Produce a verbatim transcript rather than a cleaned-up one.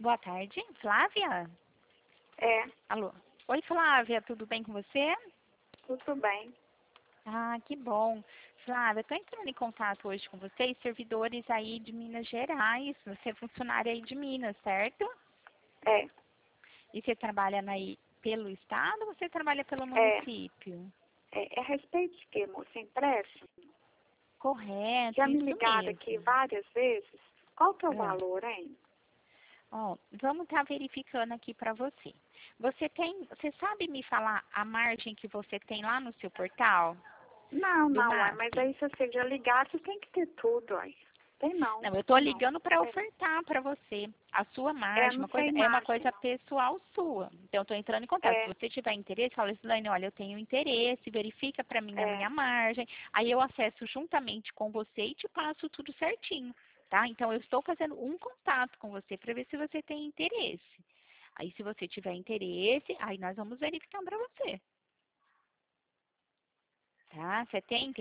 Boa tarde, Flávia? É, Alô? Oi, Flávia, tudo bem com você? tudo bem. Ah, que bom. Flávia, estou entrando em contato hoje com vocês, servidores aí de Minas Gerais. Você é funcionária aí de Minas, certo? É, E você trabalha aí pelo estado ou você trabalha pelo é, município? é, é a respeito de quê, moça? Empréstimo? Correto, Já me isso ligaram aqui mesmo. várias vezes. Qual que é o Ah, valor, hein? ó, vamos estar verificando aqui para você. Você tem, você sabe me falar a margem que você tem lá no seu portal Não, do não, ué, mas M A S? aí se você já ligar, você tem que ter tudo, ué. Tem não, Não, eu estou tem não. ligando para É, ofertar para você. A sua é, margem, não uma coisa, sei é uma margem, coisa não. pessoal sua. Então, eu estou entrando em contato. Se É, você tiver interesse, fala, Silane, olha, eu tenho interesse, verifica para mim a é, minha margem. Aí eu acesso juntamente com você e te passo tudo certinho, tá? Então, eu estou fazendo um contato com você para ver se você tem interesse. Aí, se você tiver interesse, aí nós vamos verificar para você, tá? Você tem interesse?